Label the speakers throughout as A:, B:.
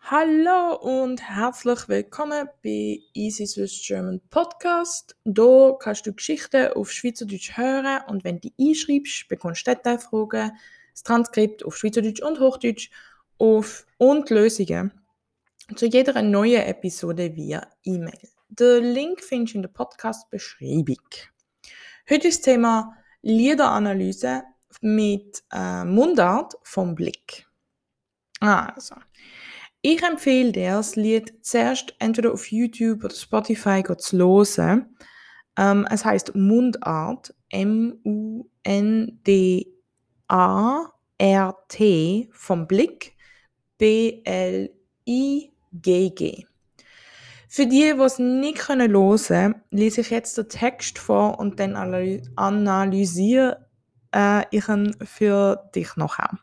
A: Hallo und herzlich willkommen bei Easy Swiss German Podcast. Hier kannst du Geschichten auf Schweizerdeutsch hören und wenn du die einschreibst, bekommst du Detailfragen, das Transkript auf Schweizerdeutsch und Hochdeutsch und Lösungen zu jeder neuen Episode via E-Mail. Den Link findest du in der Podcast-Beschreibung. Heute ist das Thema Liederanalyse mit Mundart vom Blick. Also, ich empfehle dir, das Lied zuerst entweder auf YouTube oder Spotify zu hören. Es heisst Mundart, M-U-N-D-A-R-T vom Blick, B-L-I-G-G. Für die es nicht hören können, lese ich jetzt den Text vor und dann analysiere ich ihn für dich nachher.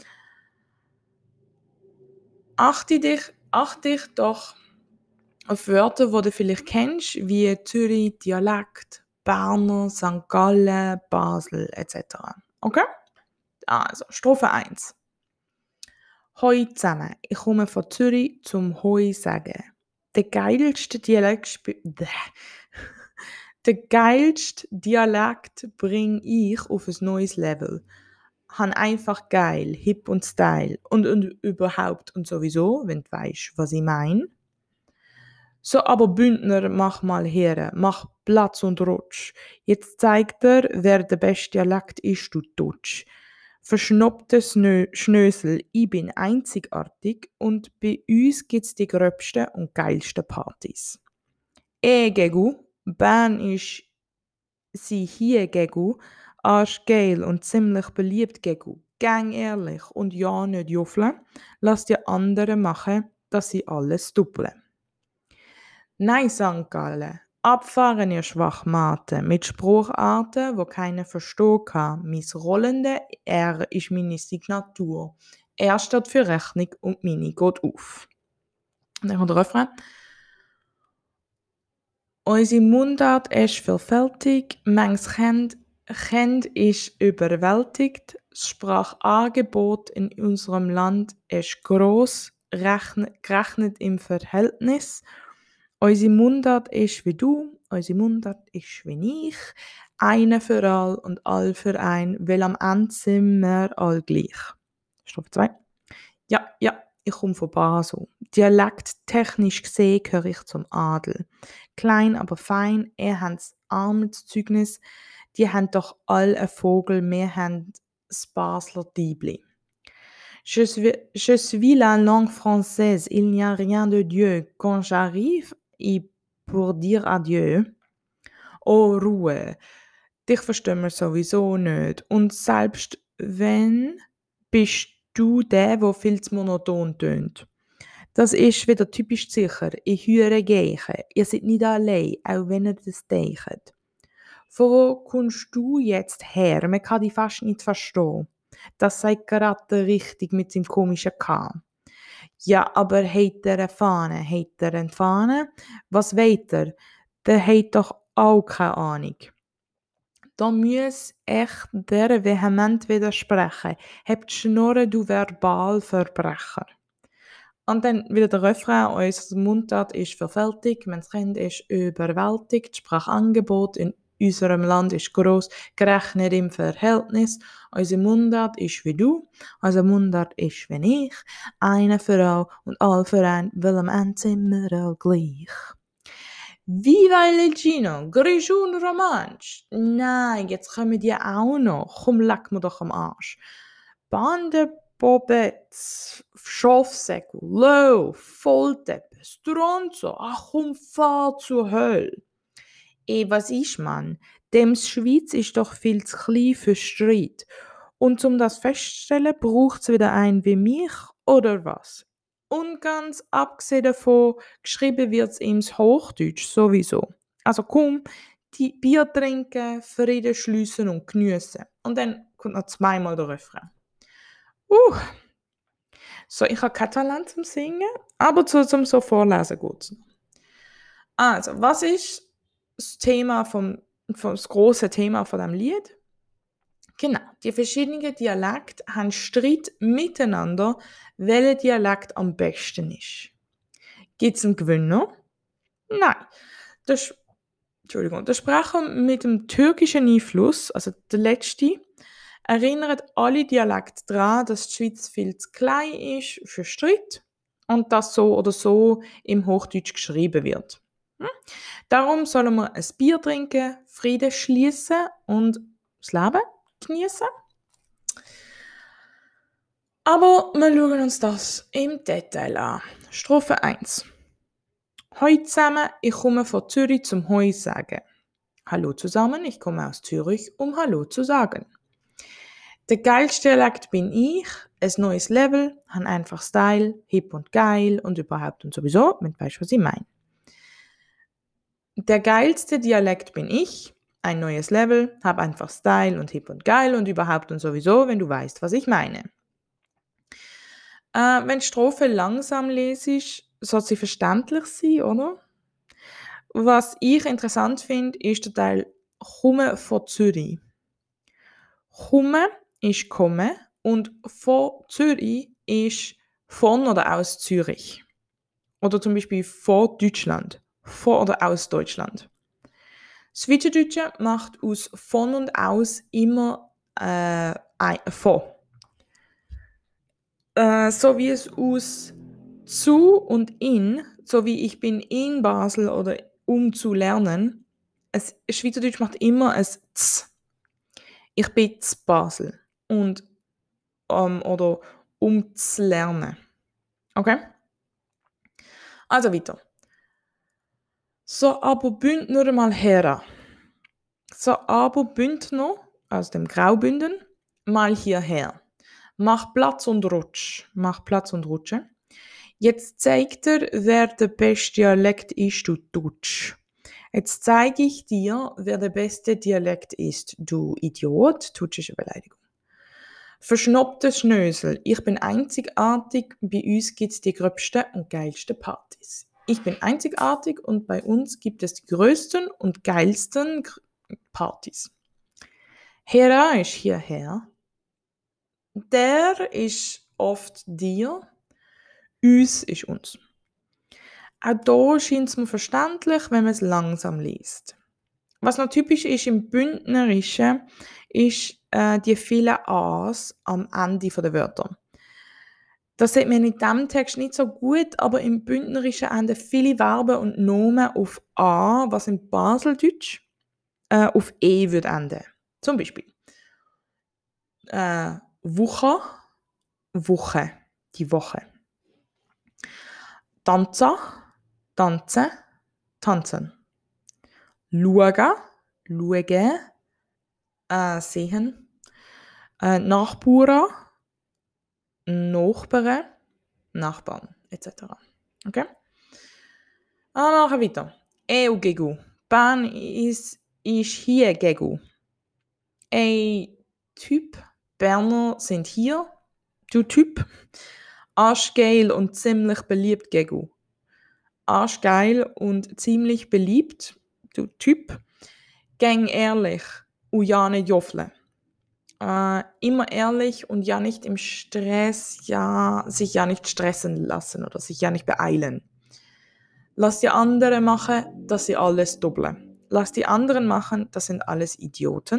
A: Achte dich doch auf Wörter, die du vielleicht kennst, wie Zürich, Dialekt, Berner, St. Gallen, Basel etc. Okay? Also, Strophe 1. Hoi zusammen, ich komme von Zürich zum Hoi sagen. Der geilste Dialekt bringe ich auf ein neues Level. Han einfach geil, hip und style und überhaupt und sowieso, wenn du weißt, was ich meine. So, aber Bündner, mach mal her, mach Platz und rutsch. Jetzt zeigt wer der beste Dialekt ist, du Dutsch. Verschnoppte Schnösel, ich bin einzigartig und bei uns gibt's die gröbsten und geilsten Partys. Gegu, Bern ist sie hier Gegu, arschgeil und ziemlich beliebt Gegu. Gang ehrlich und ja nicht juffeln, lass die anderen machen, dass sie alles doppeln. Nein, St. Gallen. Abfahren, ihr Schwachmaten, mit Sprucharten, wo keiner verstehen kann. Mein rollende R ist meine Signatur. Er steht für Rechnung und meine geht auf. Und dann kommt der Refrain. Unsere Mundart ist vielfältig, manches Kind ist überwältigt, das Sprachangebot in unserem Land ist gross, gerechnet im Verhältnis. Unsere Mundart ist wie du, unsere Mundart ist wie ich, eine für all und all für ein, weil am Ende sind wir all gleich. Strophe 2. Ja, ich komme von Basel. Dialekttechnisch gesehen gehöre ich zum Adel. Klein, aber fein, ihr habt das Armutszeugnis, die haben doch all ein Vogel, wir haben das Basler Diebli. Je suis la langue française, il n'y a rien de Dieu. Quand j'arrive, et pour dire adieu. Oh, Ruhe. Dich verstehen wir sowieso nicht. Und selbst wenn, bist du der viel zu monoton tönt. Das ist wieder typisch sicher. Ich höre Geichen. Ihr seid nicht allein, auch wenn ihr das denkt. Von wo kommst du jetzt her? Man kann dich fast nicht verstehen. Das sagt gerade richtig mit seinem komischen K. Ja, aber hat er eine Fahne? Hat er eine Fahne? Was weht er? Der hat doch auch keine Ahnung. Da muss echt der vehement widersprechen. Habt Schnurren, du Verbalverbrecher. Und dann wieder der Refrain, unser Mundart ist vielfältig, mein Kind ist überwältigt, das Sprachangebot in unserem Land ist gross, gerechnet im Verhältnis. Unsere Mundart ist wie du, unsere Mundart ist wie ich, eine für all und all für ein, weil am Ende sind wir all gleich. Viva il Gino, Grischun Romansch. Nein, jetzt kommen die auch noch. Komm, leck mir doch am Arsch. Bande Bobetz, Schafsäckel, Low, Vollteppe, Stronzo, ach komm, fahr zur Hölle. Was ist man? Dem Schweiz ist doch viel zu klein für Streit. Und um das festzustellen, braucht's wieder einen wie mich, oder was? Und ganz abgesehen davon, geschrieben wird's im Hochdeutsch sowieso. Also komm, die Bier trinken, Frieden schliessen und geniessen. Und dann kommt noch zweimal der Refrain. So, ich habe kein Talent zum Singen, aber zum so vorlesen geht's. Also, was ist das Thema das große Thema von dem Lied? Genau, die verschiedenen Dialekte haben Streit miteinander, welcher Dialekt am besten ist. Gibt es einen Gewinner? Nein. Der, der Sprecher mit dem türkischen Einfluss, also der letzte, erinnert alle Dialekte daran, dass die Schweiz viel zu klein ist für Streit und dass so oder so im Hochdeutsch geschrieben wird. Darum sollen wir ein Bier trinken, Frieden schließen und das Leben genießen. Aber wir schauen uns das im Detail an. Strophe 1. Hoi zusammen, ich komme von Zürich zum Hoi sagen. Hallo zusammen, ich komme aus Zürich, um Hallo zu sagen. Der geilste Dialekt bin ich, ein neues Level, han einfach Style, hip und geil und überhaupt und sowieso, wenn du weißt, was ich meine. Der geilste Dialekt bin ich, ein neues Level, hab einfach Style und hip und geil und überhaupt und sowieso, wenn du weißt, was ich meine. Wenn die Strophe langsam lesest, soll sie verständlich sein, oder? Was ich interessant finde, ist der Teil «Komme von Zürich». «Komme» ist «komme» und «von Zürich» ist «von» oder «aus Zürich». Oder zum Beispiel «von Deutschland», «von» oder «aus Deutschland». Das Schweizerdeutsche macht aus «von» und «aus» immer «von». So wie es aus «zu» und «in», so wie «ich bin in Basel» oder «um zu lernen», Schweizerdeutsch macht immer ein «z». Ich bin zu Basel und oder um zu lernen. Okay? Also weiter. So aber Bündner mal her. So aber Bündner aus dem Graubünden mal hierher. Mach Platz und rutsch. Mach Platz und rutsche. Jetzt zeigt er, wer der beste Dialekt ist, du Dutsch. Jetzt zeige ich dir, wer der beste Dialekt ist, du Idiot. Tutsch ist eine Beleidigung. Verschnoppte Schnösel. Ich bin einzigartig, bei uns gibt's die gröbsten und geilsten Partys. Ich bin einzigartig und bei uns gibt es die größten und geilsten Partys. Hera ist hierher. Der ist oft dir. Uns ist uns. Auch hier scheint es mir verständlich, wenn man es langsam liest. Was noch typisch ist im Bündnerischen, ist die vielen A's am Ende der Wörter. Das sieht man in diesem Text nicht so gut, aber im Bündnerischen enden viele Verben und Nomen auf A, was im Baseldeutsch auf E würde enden. Zum Beispiel Woche, Woche, die Woche. Tanza, tanzen, tanzen. Schauen, schauen, sehen. Nachbarn, Nachbarn, Nachbarn, etc. Okay? Machen weiter. Eu gegu. Ban ist hier gegu. Ey, Typ. Berner sind hier. Du Typ. Arschgeil und ziemlich beliebt gegu. Arschgeil und ziemlich beliebt. Du Typ. Gang ehrlich. Und ja nicht joffle. Immer ehrlich und ja nicht im Stress, sich ja nicht stressen lassen oder sich ja nicht beeilen. Lass die anderen machen, dass sie alles doppeln. Lass die anderen machen, das sind alles Idioten.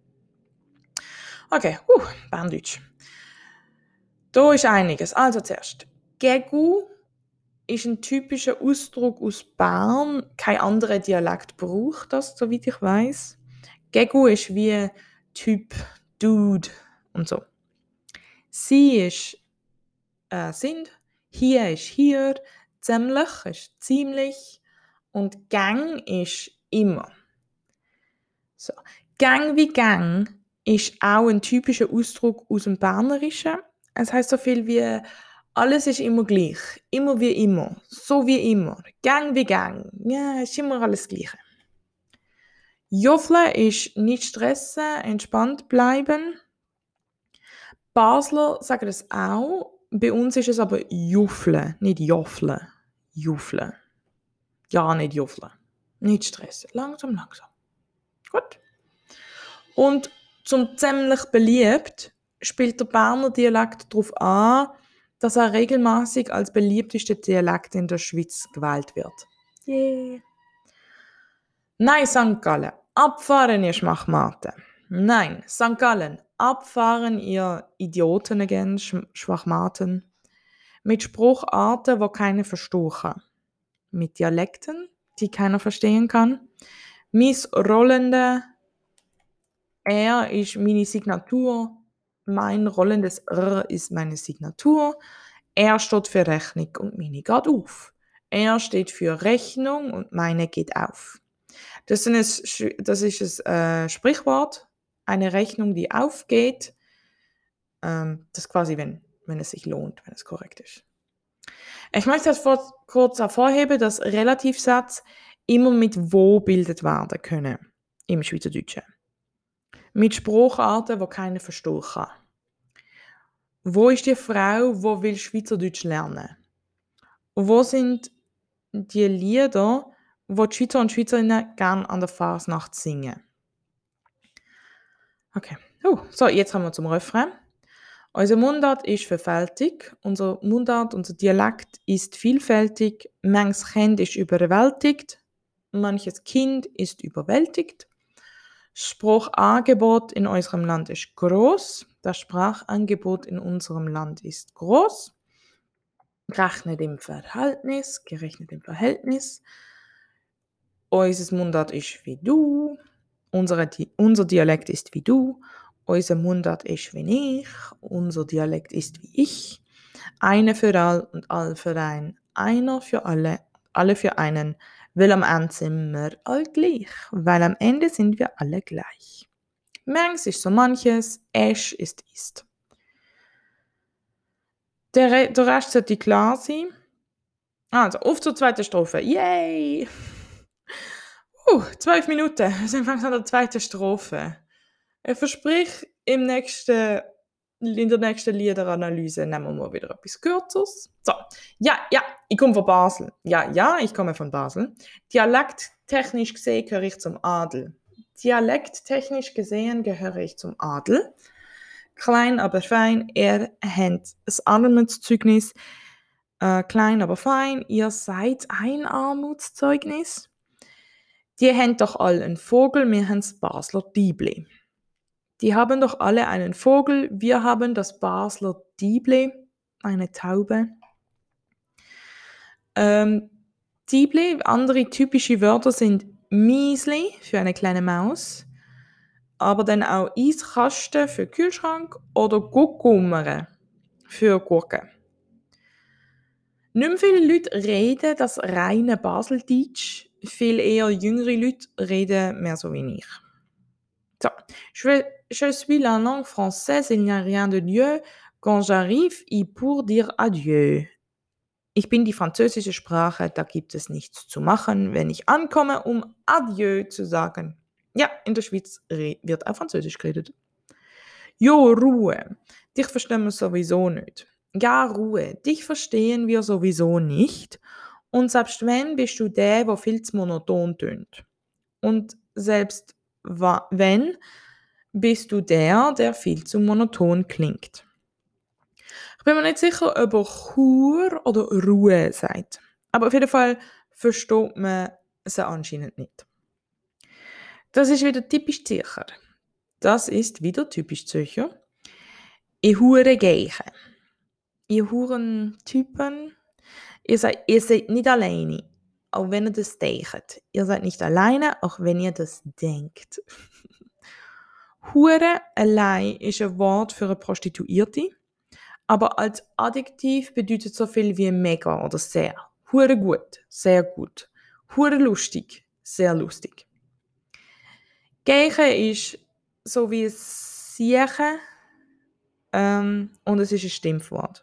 A: Okay, Berndeutsch. Da ist einiges. Also zuerst. Gegu ist ein typischer Ausdruck aus Bern. Kein anderer Dialekt braucht das, soweit ich weiß. Gegu ist wie Typ, Dude und so. Sie ist sind, hier ist hier, ziemlich ist ziemlich und Gang ist immer. So. Gang wie Gang ist auch ein typischer Ausdruck aus dem Bernerischen. Es heißt so viel wie alles ist immer gleich, immer wie immer, so wie immer, Gang wie Gang, ja, ist immer alles Gleiche. Joffle ist nicht stressen, entspannt bleiben. Basler sagen das auch. Bei uns ist es aber Juffle, nicht Joffle. Juffle. Ja, nicht Juffle. Nicht stressen. Langsam, langsam. Gut. Und Zum ziemlich beliebt spielt der Berner Dialekt darauf an, dass er regelmäßig als beliebtester Dialekt in der Schweiz gewählt wird. Yeah. Nein, St. Gallen, abfahren ihr Schwachmaten. Nein, St. Gallen, abfahren ihr Idioten again, Schwachmaten. Mit Sprucharten, wo keiner verstehen kann. Mit Dialekten, die keiner verstehen kann. Mein rollende R ist meine Signatur. Mein rollendes R ist meine Signatur. R steht für Rechnung und meine geht auf. R steht für Rechnung und meine geht auf. Das ist ein Sprichwort. Eine Rechnung, die aufgeht. Das ist quasi, wenn es sich lohnt, wenn es korrekt ist. Ich möchte kurz hervorheben, dass Relativsätze immer mit wo bildet werden können im Schweizerdeutschen. Mit Sprucharten, die keiner verstehen kann. Wo ist die Frau, die will Schweizerdeutsch lernen? Wo sind die Lieder, die Schweizer und Schweizerinnen gerne an der Fasnacht singen? Okay. So, jetzt kommen wir zum Refrain. Unser Mundart ist vielfältig, unser Dialekt ist vielfältig, manches Kind ist überwältigt, manches Kind ist überwältigt. Sprachangebot in unserem Land ist groß, das Sprachangebot in unserem Land ist groß. Gerechnet im Verhältnis. Unser Mundart ist wie du, unser Dialekt ist wie du. Unser Mundart ist wie ich, unser Dialekt ist wie ich. Eine für all und all für ein, einer für alle für einen, weil am Ende sind wir all gleich, weil am Ende sind wir alle gleich. Manches ist so manches, Esch ist. Der Rest sollte klar sein. Also, auf zur zweiten Strophe. Yay! 12 Minuten. Wir sind fast an der zweiten Strophe. Ich verspreche, in der nächsten Liederanalyse nehmen wir mal wieder etwas Kürzeres. So, ja, ich komme von Basel. Ja, ich komme von Basel. Dialekttechnisch gesehen gehöre ich zum Adel. Klein, aber fein. Ihr habt ein Armutszeugnis. Klein, aber fein. Ihr seid ein Armutszeugnis. Die haben doch alle einen Vogel, wir haben das Basler Diebli. Die haben doch alle einen Vogel, wir haben das Basler Diebli, eine Taube. Diebli, andere typische Wörter sind Miesli für eine kleine Maus, aber dann auch Eiskasten für Kühlschrank oder Guckummere für Gurken. Nicht mehr viele Leute reden das reine Baseldeutsch, viel eher jüngere Leute reden mehr so wie ich. So, je suis la langue française, il n'y a rien de Dieu. Quand j'arrive, y pour dire adieu. Ich bin die französische Sprache, da gibt es nichts zu machen, wenn ich ankomme, um Adieu zu sagen. Ja, in der Schweiz wird auch Französisch geredet. Jo, Ruhe. Dich verstehen wir sowieso nicht. Ja, Ruhe. Dich verstehen wir sowieso nicht. Und selbst wenn, bist du der viel zu monoton tönt. Und selbst wenn, bist du der viel zu monoton klingt. Ich bin mir nicht sicher, ob er Chur oder Ruhe sagt. Aber auf jeden Fall versteht man sie anscheinend nicht. Das ist wieder typisch Zürcher. Ich hure Geiche. Ihr Hurentypen, ihr seid nicht alleine, auch wenn ihr das denkt. Ihr seid nicht alleine, auch wenn ihr das denkt. Hure allein ist ein Wort für eine Prostituierte, aber als Adjektiv bedeutet so viel wie mega oder sehr. Hure gut, sehr gut. Hure lustig, sehr lustig. Geiche ist so wie Siechen und es ist ein Stimmwort.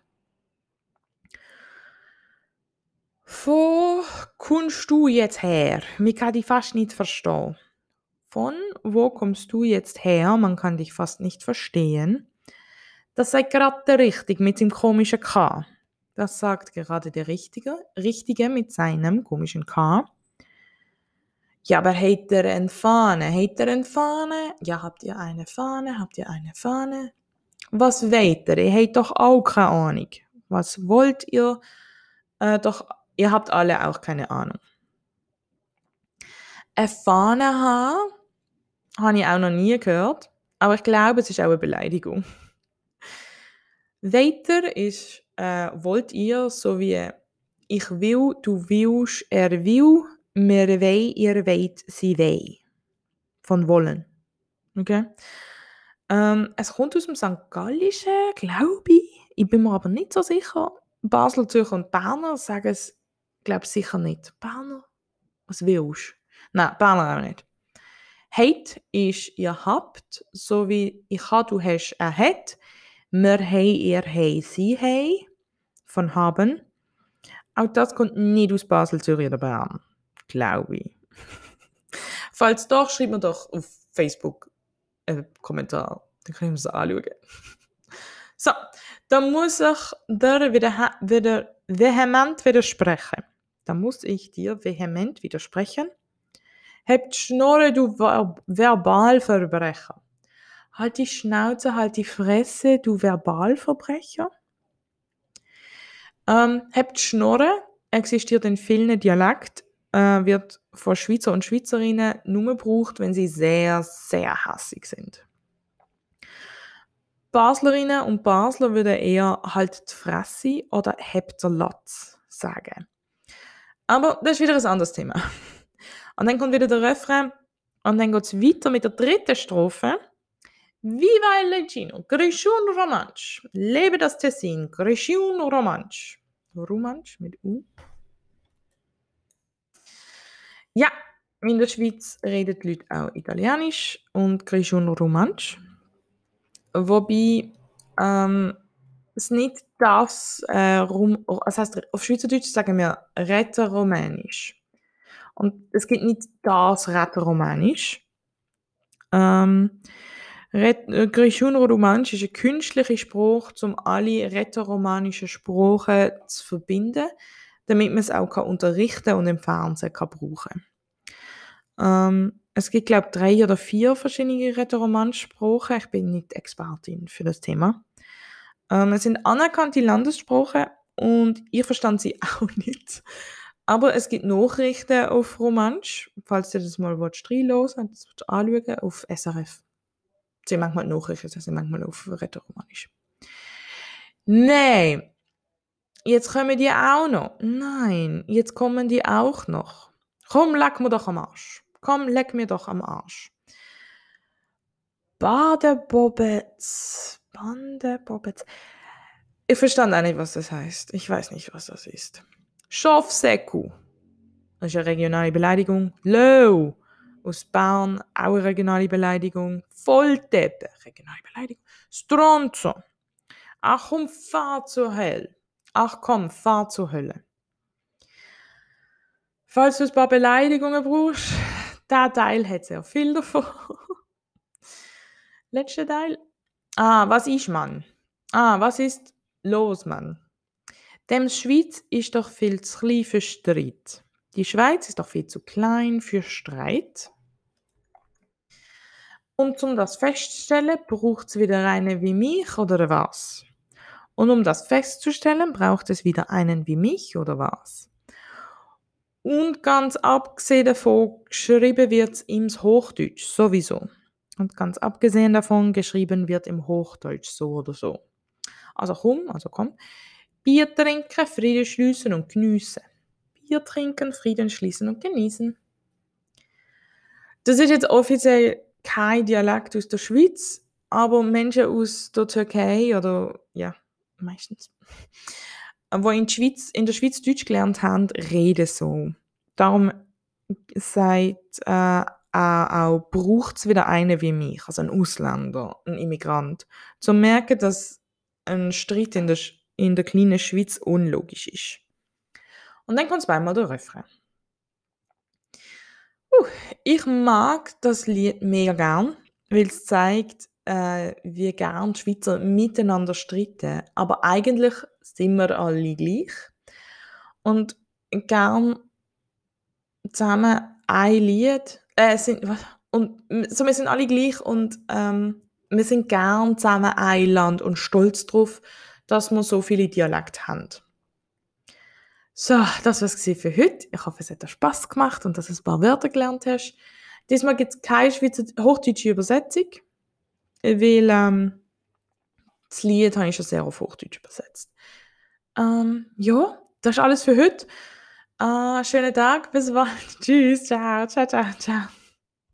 A: Wo kommst du jetzt her? Mich kann ich fast nicht verstehen. Von wo kommst du jetzt her? Man kann dich fast nicht verstehen. Das sei gerade der Richtige mit dem komischen K. Das sagt gerade der Richtige mit seinem komischen K. Ja, aber habt ihr eine Fahne? Habt ihr eine Fahne? Ja, habt ihr eine Fahne? Habt ihr eine Fahne? Was wollt ihr? Ihr habt doch auch keine Ahnung. Was wollt ihr? Doch, ihr habt alle auch keine Ahnung. Eine Fahne haben, habe ich auch noch nie gehört. Aber ich glaube, es ist auch eine Beleidigung. Weiter ist, wollt ihr, so wie ich will, du willst, er will, wir wollen, ihr wollt, sie wollen. Von wollen. Okay? Es kommt aus dem St. Gallischen, glaube ich. Ich bin mir aber nicht so sicher. Basel, Zürcher und Berner sagen es, glaube ich, sicher nicht. Berner? Was willst du? Nein, Berner auch nicht. Hat ist, ihr habt, so wie ich habe, du hast, er hat. Wir haben, ihr haben, sie haben. Von haben. Auch das kommt nicht aus Basel, Zürich oder Bern. Glaube ich. Falls doch, schreibt mir doch auf Facebook einen Kommentar. Dann können wir es anschauen. So, dann muss ich dir wieder vehement widersprechen. Dann muss ich dir vehement widersprechen. Habt Schnorre, du Verbalverbrecher. Halt die Schnauze, halt die Fresse, du Verbalverbrecher. Habt Schnorre, existiert in vielen Dialekten, wird von Schweizer und Schweizerinnen nur gebraucht, wenn sie sehr, sehr hässig sind. Baslerinnen und Basler würden eher halt die Fresse oder habt der Latz sagen. Aber das ist wieder ein anderes Thema. Und dann kommt wieder der Refrain und dann geht es weiter mit der dritten Strophe. Viva il Leggino, Grishun Romansch. Lebe das Tessin, Grishun Romansch. Romansch mit U. Ja, in der Schweiz reden die Leute auch Italienisch und Grishun Romansch. Wobei es nicht das, das heißt, auf Schweizerdeutsch sagen wir Rätoromanisch. Und es gibt nicht das Rätoromanisch. Grishun-Romansch ist eine künstliche Sprache, um alle rätoromanischen Sprachen zu verbinden, damit man es auch unterrichten und im Fernsehen brauchen kann. Es gibt, glaube ich, 3 oder 4 verschiedene Rätoromansch-Sprachen. Ich bin nicht Expertin für das Thema. Es sind anerkannte Landessprachen und ich verstand sie auch nicht. Aber es gibt Nachrichten auf Romansch, falls ihr das mal reinhören das anschauen, auf SRF. Es sind manchmal Nachrichten, das sind manchmal auf Rätoromanisch. Nein, jetzt kommen die auch noch. Nein, jetzt kommen die auch noch. Komm, leck mir doch am Arsch. Komm, leck mir doch am Arsch. Badebobbets. Ich verstand auch nicht, was das heißt. Ich weiß nicht, was das ist. Schafsäcku. Das ist eine regionale Beleidigung. Low. Aus Bern, auch eine regionale Beleidigung. Vollteppe. Regionale Beleidigung. Stronzo. Ach komm, fahr zur Hölle. Ach komm, fahr zur Hölle. Falls du ein paar Beleidigungen brauchst, der Teil hat sehr viel davon. Letzter Teil. Was ist man? Was ist los, Mann? Dem Schweiz ist doch viel zu klein für Streit. Die Schweiz ist doch viel zu klein für Streit. Und um das festzustellen, braucht es wieder einen wie mich oder was? Und um das festzustellen, braucht es wieder einen wie mich oder was? Und ganz abgesehen davon, geschrieben wird im Hochdeutsch sowieso. Und ganz abgesehen davon, geschrieben wird im Hochdeutsch so oder so. Also komm. Bier trinken, Frieden schließen und geniessen. Bier trinken, Frieden schließen und genießen. Das ist jetzt offiziell kein Dialekt aus der Schweiz, aber Menschen aus der Türkei oder, ja, meistens, die in der Schweiz Deutsch gelernt haben, reden so. Darum sagt auch, braucht es wieder einen wie mich, also ein Ausländer, ein Immigrant, zu merken, dass ein Streit in der kleinen Schweiz unlogisch ist. Und dann kommt zweimal der Refrain. Ich mag das Lied mega gern, weil es zeigt, wie gern die Schweizer miteinander streiten. Aber eigentlich sind wir alle gleich. Und gern zusammen ein Lied, wir sind alle gleich und wir sind gern zusammen ein Land und stolz drauf, dass wir so viele Dialekte haben. So, das war's für heute. Ich hoffe, es hat dir Spass gemacht und dass du ein paar Wörter gelernt hast. Diesmal gibt es keine hochdeutsche Übersetzung, weil das Lied habe ich schon sehr auf Hochdeutsch übersetzt. Ja, das ist alles für heute. Schönen Tag, bis bald. Tschüss, ciao, ciao, ciao, ciao.